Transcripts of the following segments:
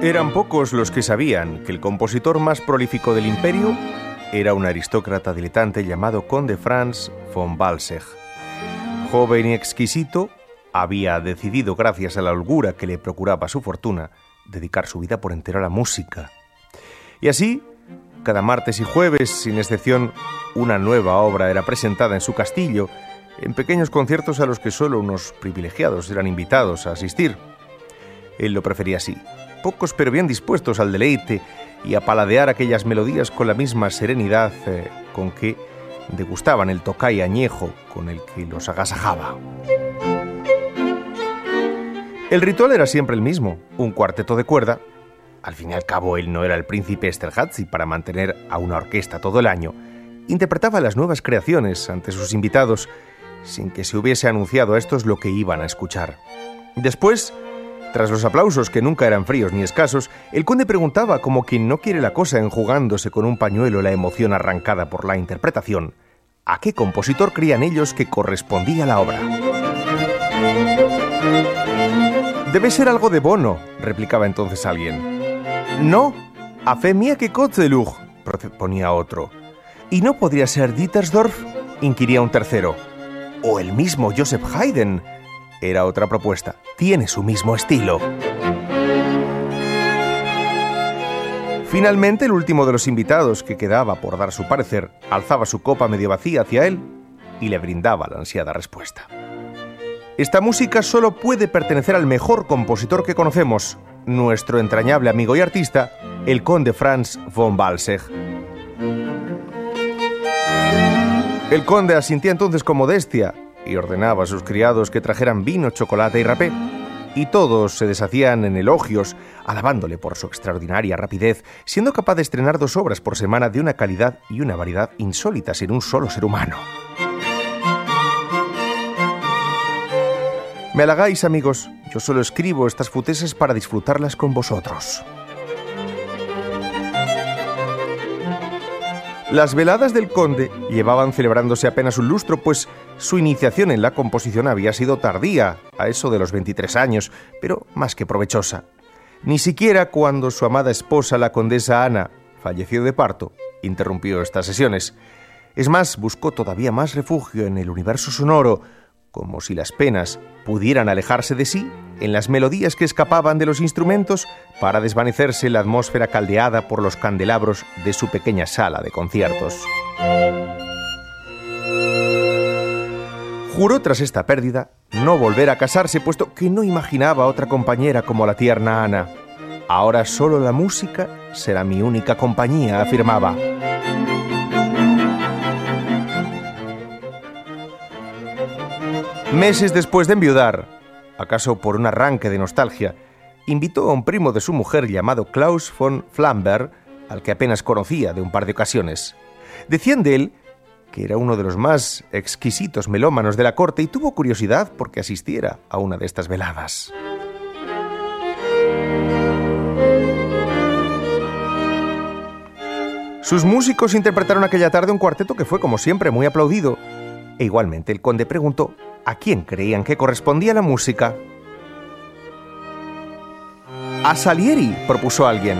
Eran pocos los que sabían que el compositor más prolífico del imperio era un aristócrata diletante llamado conde Franz von Balsegg. Joven y exquisito, había decidido, gracias a la holgura que le procuraba su fortuna, dedicar su vida por entero a la música. Y así, cada martes y jueves, sin excepción, una nueva obra era presentada en su castillo, en pequeños conciertos a los que solo unos privilegiados eran invitados a asistir. Él lo prefería así, pocos pero bien dispuestos al deleite y a paladear aquellas melodías con la misma serenidad con que degustaban el tocay añejo con el que los agasajaba. El ritual era siempre el mismo, un cuarteto de cuerda. Al fin y al cabo, él no era el príncipe Esterházy para mantener a una orquesta todo el año. Interpretaba las nuevas creaciones ante sus invitados, sin que se hubiese anunciado a estos lo que iban a escuchar. Después, tras los aplausos que nunca eran fríos ni escasos, el conde preguntaba, como quien no quiere la cosa, enjugándose con un pañuelo la emoción arrancada por la interpretación, ¿a qué compositor creían ellos que correspondía la obra? «Debe ser algo de Bono», replicaba entonces alguien. «No, a fe mía que Kotzebue», proponía otro. «¿Y no podría ser Dittersdorf?», inquiría un tercero. «O el mismo Joseph Haydn», era otra propuesta. «Tiene su mismo estilo». Finalmente, el último de los invitados, que quedaba por dar su parecer, alzaba su copa medio vacía hacia él y le brindaba la ansiada respuesta. «Esta música solo puede pertenecer al mejor compositor que conocemos, nuestro entrañable amigo y artista, el conde Franz von Balsegg». El conde asintía entonces con modestia y ordenaba a sus criados que trajeran vino, chocolate y rapé, y todos se deshacían en elogios, alabándole por su extraordinaria rapidez, siendo capaz de estrenar 2 obras por semana de una calidad y una variedad insólitas en un solo ser humano. Me halagáis, amigos, yo solo escribo estas futeses para disfrutarlas con vosotros. Las veladas del conde llevaban celebrándose apenas un lustro, pues su iniciación en la composición había sido tardía, a eso de los 23 años, pero más que provechosa. Ni siquiera cuando su amada esposa, la condesa Ana, falleció de parto, interrumpió estas sesiones. Es más, buscó todavía más refugio en el universo sonoro, como si las penas pudieran alejarse de sí, en las melodías que escapaban de los instrumentos para desvanecerse en la atmósfera caldeada por los candelabros de su pequeña sala de conciertos. Juró tras esta pérdida no volver a casarse, puesto que no imaginaba otra compañera como la tierna Ana. «Ahora solo la música será mi única compañía», afirmaba. Meses después de enviudar, acaso por un arranque de nostalgia, invitó a un primo de su mujer llamado Klaus von Flamberg, al que apenas conocía de un par de ocasiones. Decían de él que era uno de los más exquisitos melómanos de la corte y tuvo curiosidad porque asistiera a una de estas veladas. Sus músicos interpretaron aquella tarde un cuarteto que fue, como siempre, muy aplaudido. E igualmente el conde preguntó a quién creían que correspondía la música. «A Salieri», propuso alguien.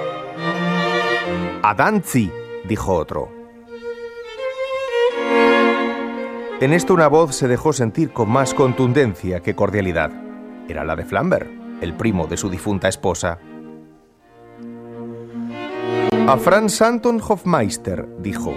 «A Danzi», dijo otro. En esto una voz se dejó sentir con más contundencia que cordialidad. Era la de Flamberg, el primo de su difunta esposa. «A Franz Anton Hofmeister», dijo.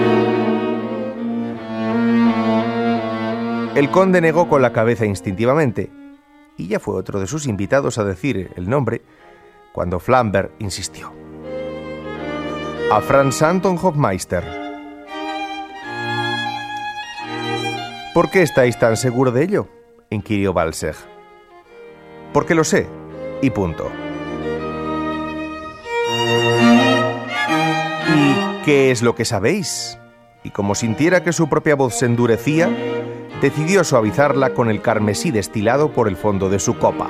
El conde negó con la cabeza instintivamente, y ya fue otro de sus invitados a decir el nombre, cuando Flamberg insistió. «A Franz Anton Hofmeister». «¿Por qué estáis tan seguro de ello?», inquirió Balsegg. «Porque lo sé, y punto». «¿Y qué es lo que sabéis?». Y como sintiera que su propia voz se endurecía, decidió suavizarla con el carmesí destilado por el fondo de su copa.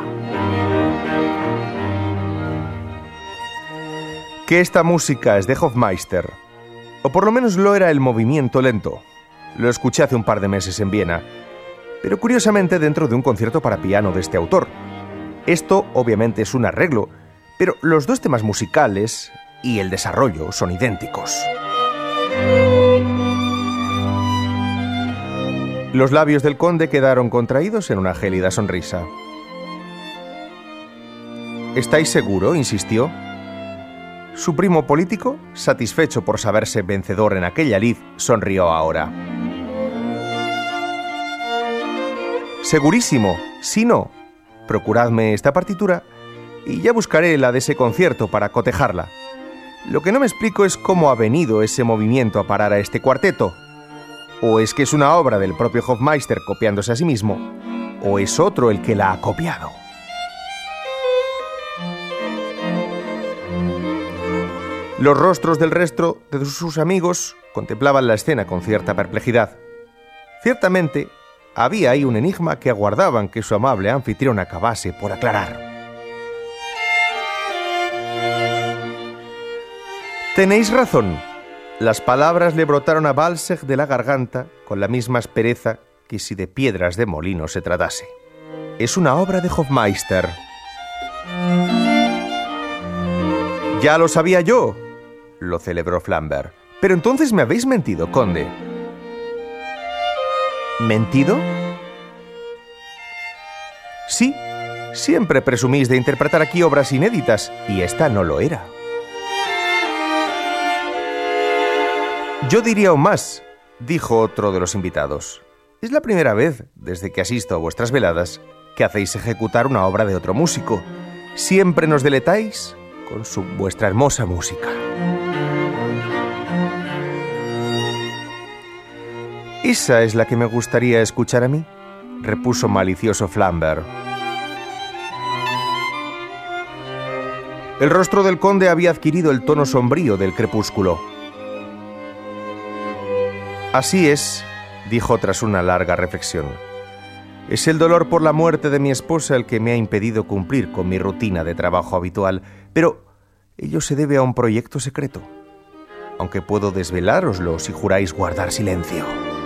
Que esta música es de Hofmeister, o por lo menos lo era el movimiento lento. Lo escuché hace un par de meses en Viena, pero curiosamente dentro de un concierto para piano de este autor. Esto obviamente es un arreglo, Pero los dos temas musicales y el desarrollo son idénticos. Los labios del conde quedaron contraídos en una gélida sonrisa. ¿Estáis seguro?, insistió. Su primo político, satisfecho por saberse vencedor en aquella lid, sonrió ahora. Segurísimo, si no, procuradme esta partitura y ya buscaré la de ese concierto para cotejarla. Lo que no me explico es cómo ha venido ese movimiento a parar a este cuarteto. ¿O es que es una obra del propio Hofmeister copiándose a sí mismo? ¿O es otro el que la ha copiado? Los rostros del resto de sus amigos contemplaban la escena con cierta perplejidad. Ciertamente, había ahí un enigma que aguardaban que su amable anfitrión acabase por aclarar. Tenéis razón. Las palabras le brotaron a Balsech de la garganta con la misma aspereza que si de piedras de molino se tratase. Es una obra de Hofmeister. Ya lo sabía yo, lo celebró Flamberg. Pero entonces me habéis mentido, conde. ¿Mentido? Sí, siempre presumís de interpretar aquí obras inéditas, y esta no lo era. Yo diría aún más, dijo otro de los invitados. Es la primera vez, desde que asisto a vuestras veladas, que hacéis ejecutar una obra de otro músico. Siempre nos deleitáis con vuestra hermosa música. Esa es la que me gustaría escuchar a mí, repuso malicioso Flamberg. El rostro del conde había adquirido el tono sombrío del crepúsculo. Así es, dijo tras una larga reflexión. Es el dolor por la muerte de mi esposa el que me ha impedido cumplir con mi rutina de trabajo habitual, pero ello se debe a un proyecto secreto, aunque puedo desvelároslo si juráis guardar silencio.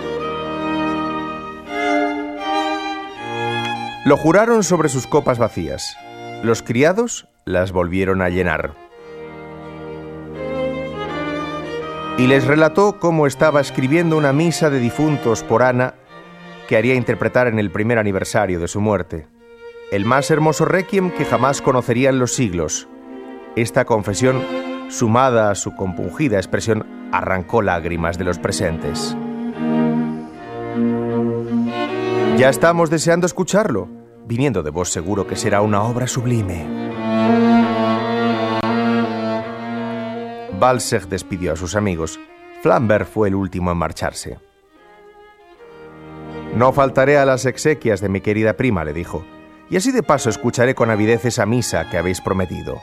Lo juraron sobre sus copas vacías. Los criados las volvieron a llenar. Y les relató cómo estaba escribiendo una misa de difuntos por Ana que haría interpretar en el primer aniversario de su muerte. El más hermoso requiem que jamás conocerían los siglos. Esta confesión, sumada a su compungida expresión, arrancó lágrimas de los presentes. Ya estamos deseando escucharlo. Viniendo de vos seguro que será una obra sublime. Balsech despidió a sus amigos. Flamberg fue el último en marcharse. No faltaré a las exequias de mi querida prima, le dijo, y así de paso escucharé con avidez esa misa que habéis prometido.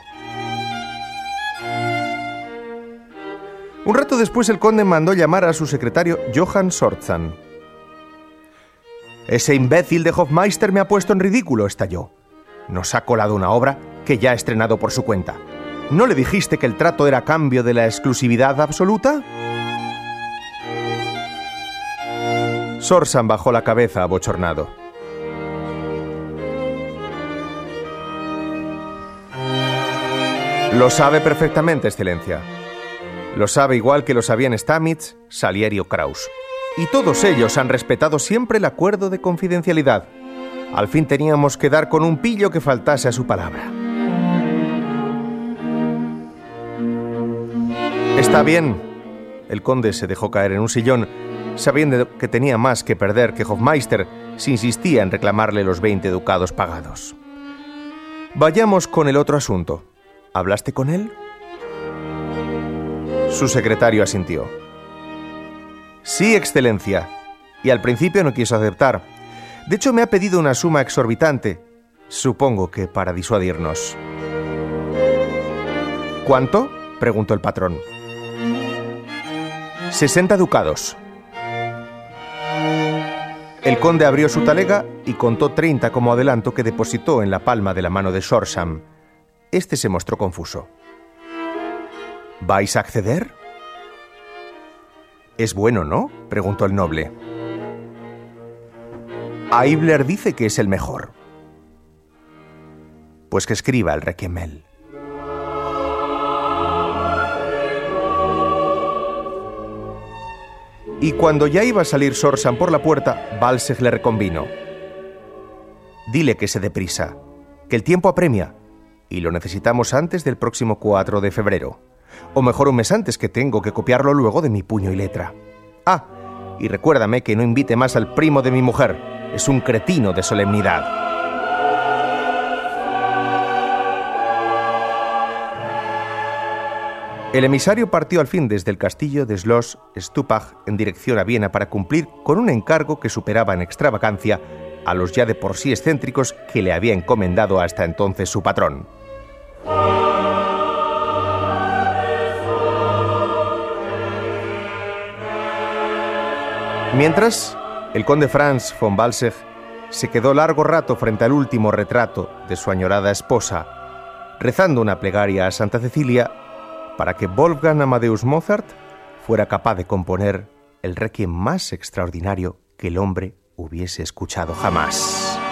Un rato después el conde mandó llamar a su secretario Johann Sorzan. Ese imbécil de Hofmeister me ha puesto en ridículo, estalló. Nos ha colado una obra que ya ha estrenado por su cuenta. ¿No le dijiste que el trato era a cambio de la exclusividad absoluta? Sorzan bajó la cabeza abochornado. Lo sabe perfectamente, excelencia. Lo sabe igual que lo sabían Stamitz, Salieri o Kraus. Y todos ellos han respetado siempre el acuerdo de confidencialidad. Al fin teníamos que dar con un pillo que faltase a su palabra. Está bien. El conde se dejó caer en un sillón, sabiendo que tenía más que perder que Hofmeister si insistía en reclamarle los 20 ducados pagados. Vayamos con el otro asunto. ¿Hablaste con él? Su secretario asintió. Sí, excelencia. Y al principio no quiso aceptar. De hecho, me ha pedido una suma exorbitante. Supongo que para disuadirnos. ¿Cuánto?, preguntó el patrón. 60 ducados. El conde abrió su talega y contó 30 como adelanto que depositó en la palma de la mano de Sorzan. Este se mostró confuso. ¿Vais a acceder? Es bueno, ¿no?, preguntó el noble. Aibler dice que es el mejor. Pues que escriba el requiem él. Y cuando ya iba a salir Sorsan por la puerta, Balseg le reconvino. Dile que se dé prisa, que el tiempo apremia, y lo necesitamos antes del próximo 4 de febrero. O mejor, un mes antes, que tengo que copiarlo luego de mi puño y letra. Ah, y recuérdame que no invite más al primo de mi mujer. Es un cretino de solemnidad. El emisario partió al fin desde el castillo de Schloss Stupach en dirección a Viena para cumplir con un encargo que superaba en extravagancia a los ya de por sí excéntricos que le había encomendado hasta entonces su patrón. Mientras, el conde Franz von Balseg se quedó largo rato frente al último retrato de su añorada esposa, rezando una plegaria a Santa Cecilia para que Wolfgang Amadeus Mozart fuera capaz de componer el requiem más extraordinario que el hombre hubiese escuchado jamás.